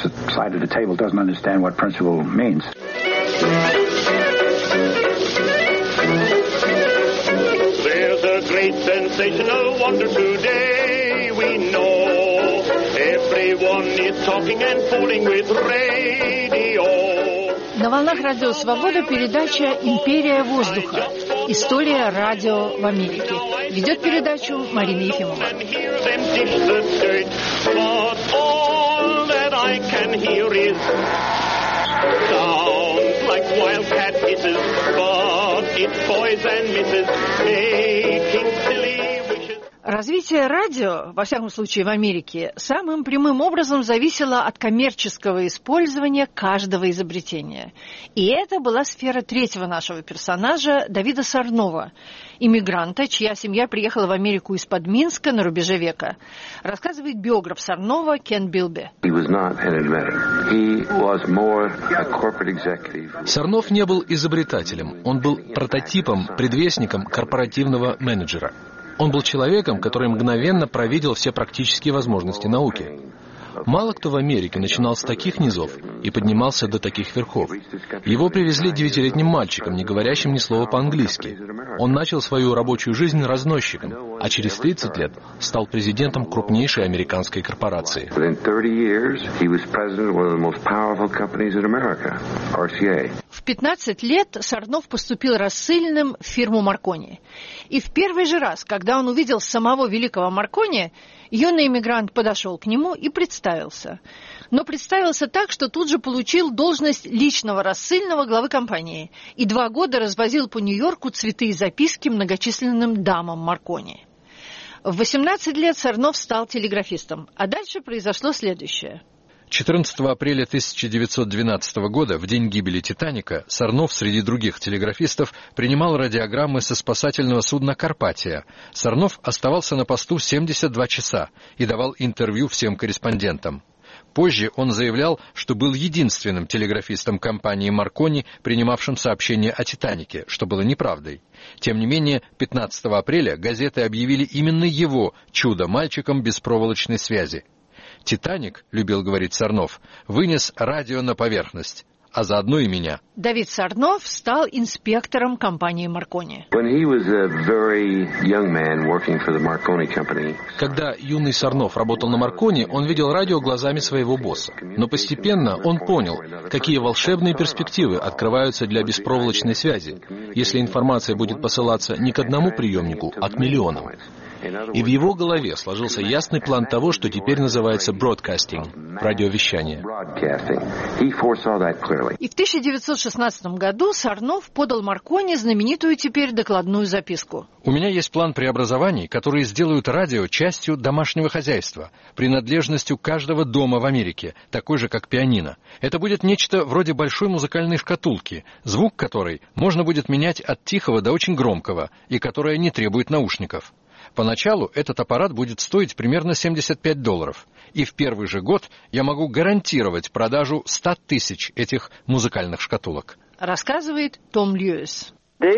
На волнах Радио Свобода передача «Империя воздуха. История радио в Америке». Ведет передачу Марина Ефимова. Развитие радио, во всяком случае в Америке, самым прямым образом зависело от коммерческого использования каждого изобретения. И это была сфера третьего нашего персонажа, Давида Сорнова, иммигранта, чья семья приехала в Америку из-под Минска на рубеже века. Рассказывает биограф Сорнова Кен Билби. Сорнов не был изобретателем, он был прототипом, предвестником корпоративного менеджера. Он был человеком, который мгновенно провидел все практические возможности науки. Мало кто в Америке начинал с таких низов и поднимался до таких верхов. Его привезли девятилетним мальчиком, не говорящим ни слова по-английски. Он начал свою рабочую жизнь разносчиком, а через тридцать лет стал президентом крупнейшей американской корпорации. В пятнадцать лет Сорнов поступил рассыльным в фирму Маркони. И в первый же раз, когда он увидел самого великого Маркони, юный иммигрант подошел к нему и представился. Но представился так, что тут же получил должность личного рассыльного главы компании и два года развозил по Нью-Йорку цветы и записки многочисленным дамам Маркони. В восемнадцать лет Сорнов стал телеграфистом, а дальше произошло следующее. четырнадцатого апреля тысяча девятьсот двенадцатого года, в день гибели «Титаника», Сорнов среди других телеграфистов принимал радиограммы со спасательного судна «Карпатия». Сорнов оставался на посту семьдесят два часа и давал интервью всем корреспондентам. Позже он заявлял, что был единственным телеграфистом компании «Маркони», принимавшим сообщения о «Титанике», что было неправдой. Тем не менее, пятнадцатого апреля газеты объявили именно его чудо-мальчиком беспроволочной связи. «Титаник», — любил говорить Сорнов, — вынес радио на поверхность, а заодно и меня. Давид Сорнов стал инспектором компании Маркони. Когда юный Сорнов работал на Маркони, он видел радио глазами своего босса. Но постепенно он понял, какие волшебные перспективы открываются для беспроволочной связи, если информация будет посылаться не к одному приемнику, а к миллионам. И в его голове сложился ясный план того, что теперь называется бродкастинг, радиовещание. И в тысяча девятьсот шестнадцатом году Сорнов подал Маркони знаменитую теперь докладную записку. «У меня есть план преобразований, которые сделают радио частью домашнего хозяйства, принадлежностью каждого дома в Америке, такой же, как пианино. Это будет нечто вроде большой музыкальной шкатулки, звук которой можно будет менять от тихого до очень громкого, и которая не требует наушников. Поначалу этот аппарат будет стоить примерно семьдесят пять долларов, и в первый же год я могу гарантировать продажу ста тысяч этих музыкальных шкатулок», рассказывает Том Льюис.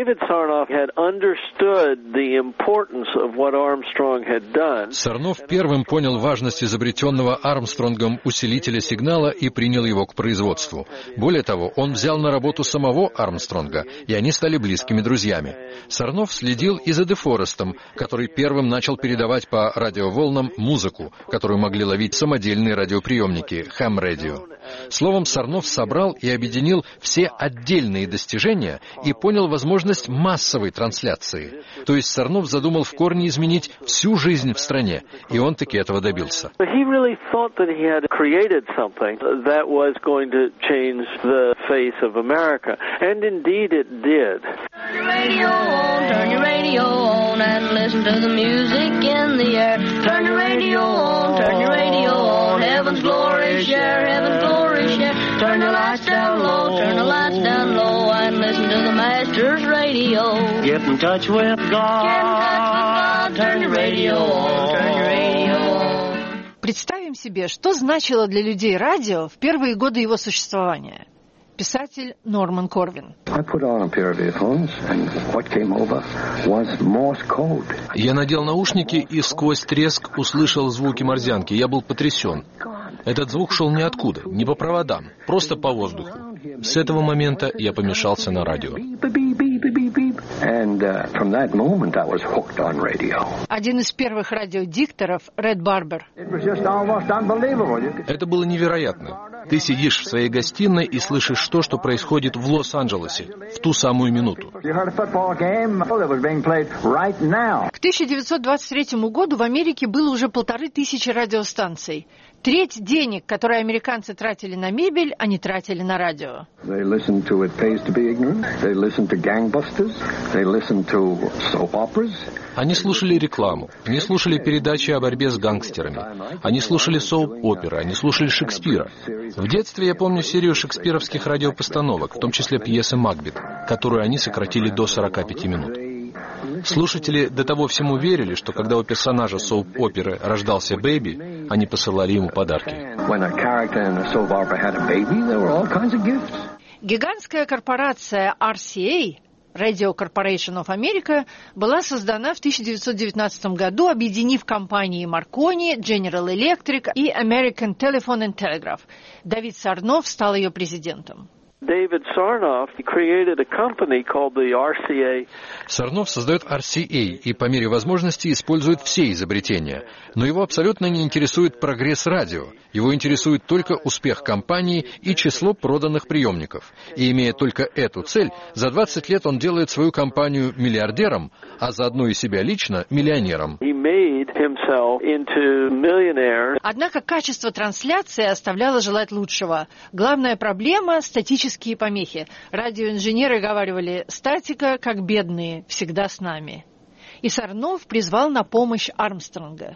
Сорнов первым понял важность изобретенного Армстронгом усилителя сигнала и принял его к производству. Более того, он взял на работу самого Армстронга, и они стали близкими друзьями. Сорнов следил и за Де Форестом, который первым начал передавать по радиоволнам музыку, которую могли ловить самодельные радиоприемники «Хэм-радио». Словом, Сорнов собрал и объединил все отдельные достижения и понял возможность массовой трансляции. То есть Сорнов задумал в корне изменить всю жизнь в стране, и он таки этого добился. Heaven's glory share, heaven's glory share. Turn the lights down low, turn the lights down low, and listen to the Master's radio. Get in touch with God. Get in touch with God. Turn your radio on, turn your radio on. Представим себе, что значило для людей радио в первые годы его существования. Писатель Норман Корвин. Я надел наушники и сквозь треск услышал звуки морзянки. Я был потрясен. Этот звук шел ниоткуда, не по проводам, просто по воздуху. С этого момента я помешался на радио. Один из первых радиодикторов, Ред Барбер. Это было невероятно. Ты сидишь в своей гостиной и слышишь то, что происходит в Лос-Анджелесе в ту самую минуту. К тысяча девятьсот двадцать третьему году в Америке было уже полторы тысячи радиостанций. Треть денег, которые американцы тратили на мебель, они тратили на радио. Они слушали рекламу, они слушали передачи о борьбе с гангстерами, они слушали соуп-оперы, они слушали Шекспира. В детстве я помню серию шекспировских радиопостановок, в том числе пьесы «Макбет», которую они сократили до сорока пяти минут. Слушатели до того всему верили, что когда у персонажа соуп-оперы рождался бэйби, они посылали ему подарки. Гигантская корпорация ар си эй, Radio Corporation of America, была создана в тысяча девятьсот девятнадцатом году, объединив компании Marconi, General Electric и American Telephone and Telegraph. Давид Сорнов стал ее президентом. David Sarnoff created a company called the ар си эй. Сорнов создает ар си эй и по мере возможности использует все изобретения. Но его абсолютно не интересует прогресс радио. Его интересует только успех компании и число проданных приемников. И имея только эту цель, за двадцать лет он делает свою компанию миллиардером, а заодно и себя лично миллионером. Однако качество трансляции оставляло желать лучшего. Главная проблема — статические помехи. Радиоинженеры говаривали: «Статика, как бедные, всегда с нами». И Сорнов призвал на помощь Армстронга.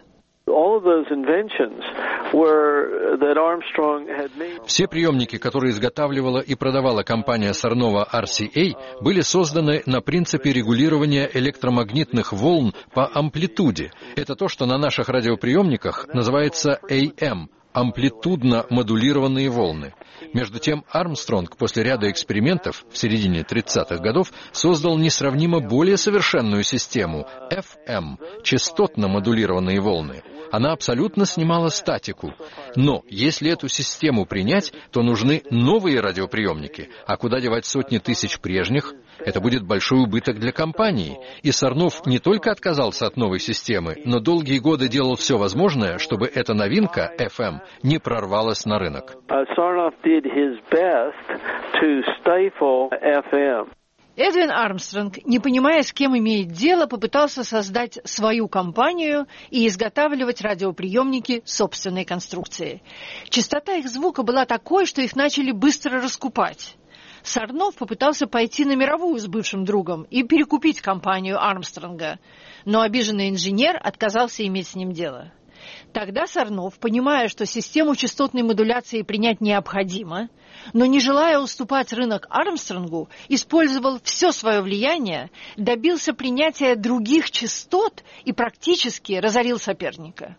Все приемники, которые изготавливала и продавала компания Сорнова ар си эй, были созданы на принципе регулирования электромагнитных волн по амплитуде. Это то, что на наших радиоприемниках называется эй эм – амплитудно-модулированные волны. Между тем, Армстронг после ряда экспериментов в середине тридцатых годов создал несравнимо более совершенную систему – эф эм – частотно-модулированные волны. Она абсолютно снимала статику. Но если эту систему принять, то нужны новые радиоприемники. А куда девать сотни тысяч прежних? Это будет большой убыток для компании. И Сорнов не только отказался от новой системы, но долгие годы делал все возможное, чтобы эта новинка, эф эм, не прорвалась на рынок. Эдвин Армстронг, не понимая, с кем имеет дело, попытался создать свою компанию и изготавливать радиоприемники собственной конструкции. Частота их звука была такой, что их начали быстро раскупать. Сорнов попытался пойти на мировую с бывшим другом и перекупить компанию Армстронга, но обиженный инженер отказался иметь с ним дело. Тогда Сорнов, понимая, что систему частотной модуляции принять необходимо, но не желая уступать рынок Армстронгу, использовал все свое влияние, добился принятия других частот и практически разорил соперника.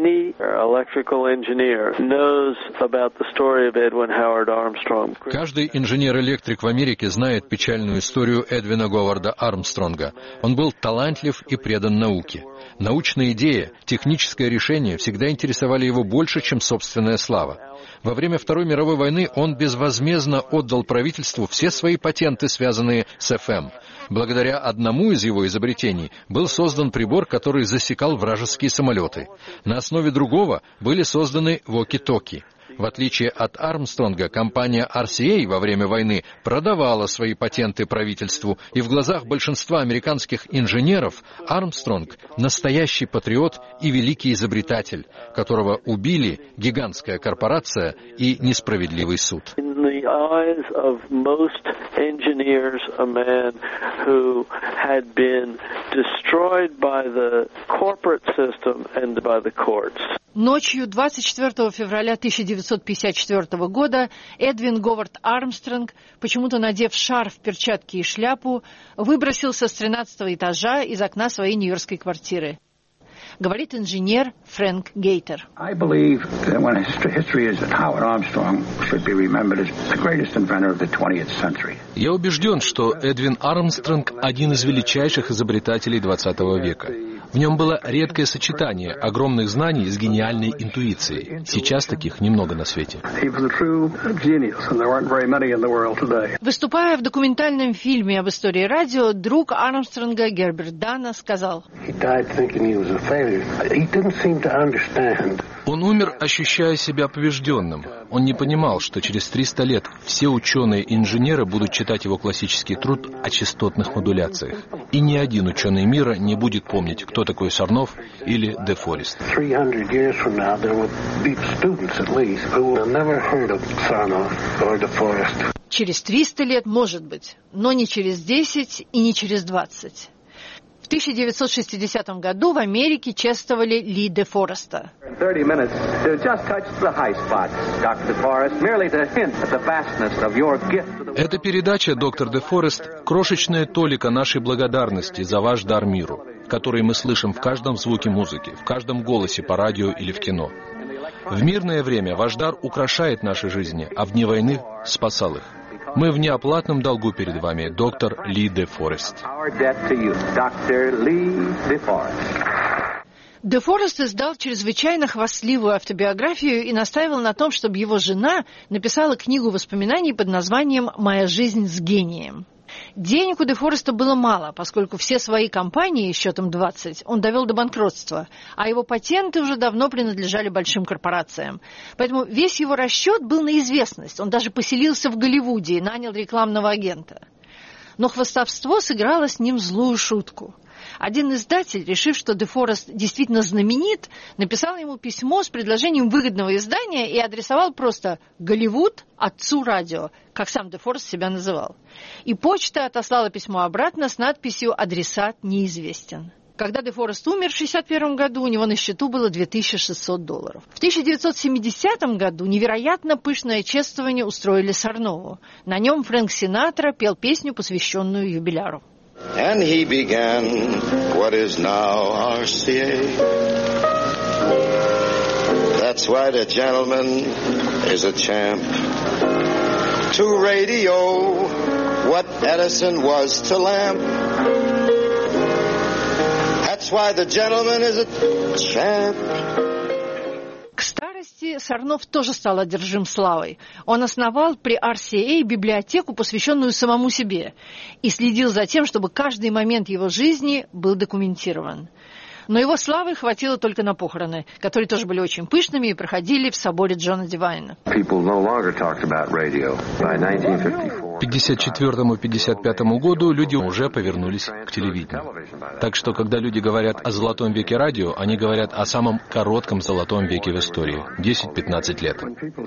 Каждый инженер-электрик в Америке знает печальную историю Эдвина Говарда Армстронга. Он был талантлив и предан науке. Научная идея, техническое решение всегда интересовали его больше, чем собственная слава. Во время Второй мировой войны он безвозмездно отдал правительству все свои патенты, связанные с эф эм. Благодаря одному из его изобретений был создан прибор, который засекал вражеские самолеты. На основе другого были созданы воки-токи. В отличие от Армстронга, компания ар си эй во время войны продавала свои патенты правительству, и в глазах большинства американских инженеров Армстронг – настоящий патриот и великий изобретатель, которого убили гигантская корпорация и несправедливый суд. Eyes of most engineers, a man who had been destroyed by the corporate system and by the courts. Ночью двадцать четвёртого февраля тысяча девятьсот пятьдесят четвёртого года Эдвин Говард Армстронг, почему-то надев шарф, перчатки и шляпу, выбросился с тринадцатого этажа из окна своей нью-йоркской квартиры. Говорит инженер Фрэнк Гейтер. Я убежден, что Эдвин Армстронг – один из величайших изобретателей двадцатого века. В нем было редкое сочетание огромных знаний с гениальной интуицией. Сейчас таких немного на свете. Выступая в документальном фильме об истории радио, друг Армстронга Герберт Дана сказал: Он умер, ощущая себя побежденным. Он не понимал, что через триста лет все ученые и инженеры будут читать его классический труд о частотных модуляциях. И ни один ученый мира не будет помнить, кто такой Сарнов или Де Форест. Через триста лет, может быть, но не через десять и не через двадцать. В тысяча девятьсот шестидесятом году в Америке чествовали Ли Де Фореста. Эта передача, доктор Де Форест, крошечная толика нашей благодарности за ваш дар миру, который мы слышим в каждом звуке музыки, в каждом голосе по радио или в кино. В мирное время ваш дар украшает наши жизни, а в дни войны спасал их. Мы в неоплатном долгу перед вами, доктор Ли Де Форест. Де Форест издал чрезвычайно хвастливую автобиографию и настаивал на том, чтобы его жена написала книгу воспоминаний под названием «Моя жизнь с гением». Денег у Де Фореста было мало, поскольку все свои компании, счетом двадцать, он довел до банкротства, а его патенты уже давно принадлежали большим корпорациям. Поэтому весь его расчет был на известность. Он даже поселился в Голливуде и нанял рекламного агента. Но хвастовство сыграло с ним злую шутку. Один издатель, решив, что Де Форест действительно знаменит, написал ему письмо с предложением выгодного издания и адресовал просто «Голливуд отцу радио», как сам Де Форест себя называл. И почта отослала письмо обратно с надписью «Адресат неизвестен». Когда Де Форест умер в шестьдесят первом году, у него на счету было две тысячи шестьсот долларов. В тысяча девятьсот семидесятом году невероятно пышное чествование устроили Сарнову. На нем Фрэнк Синатра пел песню, посвященную юбиляру. And he began what is now ар си эй. That's why the gentleman is a champ. To radio, what Edison was to lamp. That's why the gentleman is a champ. К старости Сарнов тоже стал одержим славой. Он основал при ар си эй библиотеку, посвященную самому себе, и следил за тем, чтобы каждый момент его жизни был документирован. Но его славы хватило только на похороны, которые тоже были очень пышными и проходили в соборе Джона Дивайна. К пятьдесят четвёртому — пятьдесят пятому году люди уже повернулись к телевидению. Так что, когда люди говорят о золотом веке радио, они говорят о самом коротком золотом веке в истории – десять-пятнадцать лет.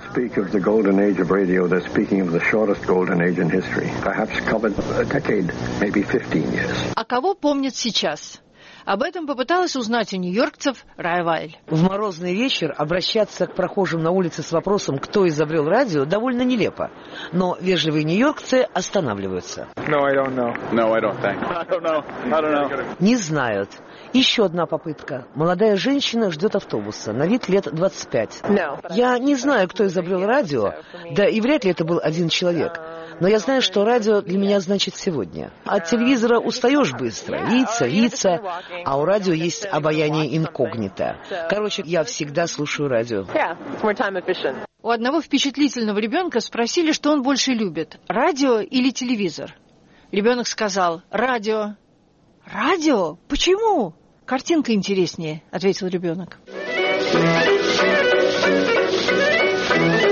А кого помнят сейчас? Об этом попыталась узнать у нью-йоркцев Рая Вайль. В морозный вечер обращаться к прохожим на улице с вопросом, кто изобрел радио, довольно нелепо. Но вежливые нью-йоркцы останавливаются. No, I don't know. No, I don't think. I don't know. I don't know. Не знают. Еще одна попытка. Молодая женщина ждет автобуса, на вид лет двадцать пять. No. Я не знаю, кто изобрел радио, да и вряд ли это был один человек. Но я знаю, что радио для меня значит сегодня. От телевизора устаешь быстро. Лица, лица. А у радио есть обаяние инкогнито. Короче, я всегда слушаю радио. У одного впечатлительного ребенка спросили, что он больше любит. Радио или телевизор? Ребенок сказал: радио. Радио? Почему? Картинка интереснее, ответил ребенок.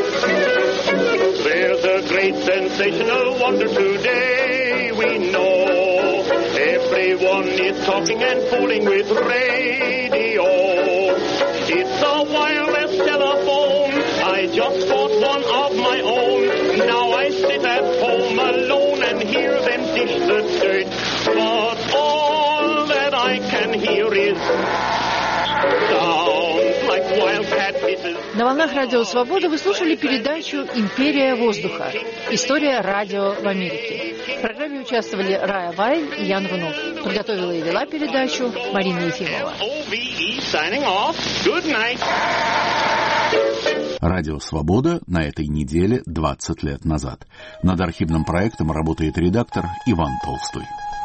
sensational wonder today. We know everyone is talking and fooling with radio. It's a wireless telephone. I just bought one of my own. Now I sit at home alone and hear them dish the dirt. But all that I can hear is sounds like wildcat hisses. На волнах Радио Свобода вы слушали передачу «Империя воздуха. История радио в Америке». В программе участвовали Рая Вайль и Ян Рунов. Подготовила и вела передачу Марина Ефимова. Радио «Свобода» на этой неделе двадцать лет назад. Над архивным проектом работает редактор Иван Толстой.